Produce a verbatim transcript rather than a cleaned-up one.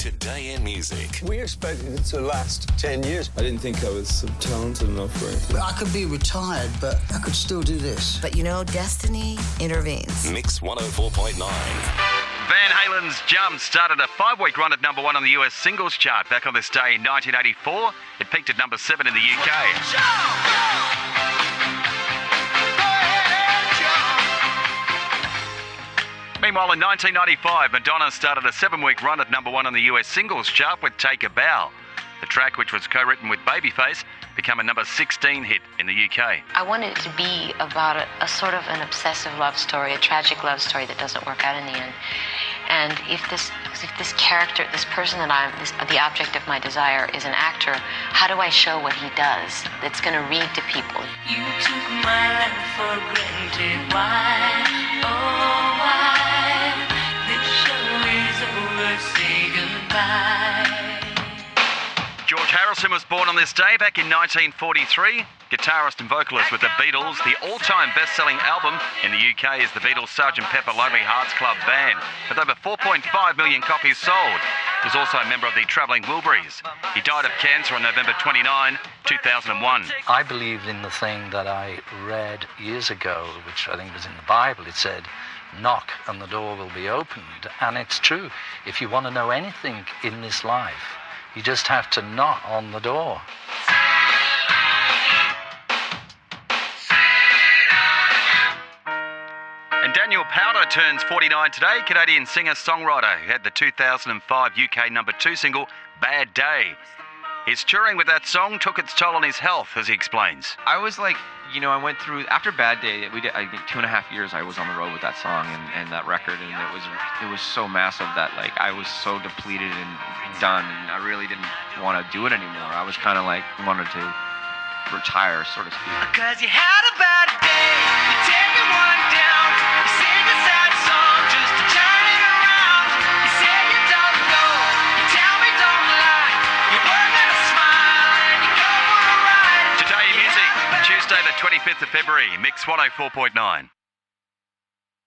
Today in music. We expected it to last ten years. I didn't think I was talented enough for it. I could be retired, but I could still do this. But you know, destiny intervenes. Mix one oh four point nine. Van Halen's Jump started a five-week run at number one on the U S singles chart back on this day in nineteen eighty-four. It peaked at number seven in the U K. Meanwhile, in nineteen ninety-five, Madonna started a seven-week run at number one on the U S singles chart with Take a Bow. The track, which was co-written with Babyface, became a number sixteen hit in the U K. I wanted it to be about a, a sort of an obsessive love story, a tragic love story that doesn't work out in the end. And if this if this character, this person that I'm, this, the object of my desire is an actor, how do I show what he does that's going to read to people? You took my life for granted. Why? Oh, why? This show is over. Say goodbye. George Harrison was born on this day back in nineteen forty-three. Guitarist and vocalist with the Beatles. The all-time best-selling album in the U K is the Beatles' Sergeant Pepper Lonely Hearts Club Band, with over four point five million copies sold. He was also a member of the Travelling Wilburys. He died of cancer on November twenty-ninth, two thousand one. I believed in the thing that I read years ago, which I think was in the Bible. It said, knock and the door will be opened. And it's true. If you want to know anything in this life, you just have to knock on the door. And Daniel Powder turns forty-nine today, Canadian singer-songwriter who had the two thousand five U K number two single, Bad Day. His touring with that song took its toll on his health, as he explains. I was like, you know, I went through, after Bad Day, we did, I think two and a half years I was on the road with that song and, and that record, and it was it was so massive that, like, I was so depleted and done, and I really didn't want to do it anymore. I was kind of like, wanted to retire, so to speak. Cause you had a bad day, you're taking one down, you sing a sad song just to turn it around. You say you don't know, you tell me don't lie, you work at a smile and you go for a ride. Today in music, Tuesday the twenty-fifth of February, Mix one oh four point nine.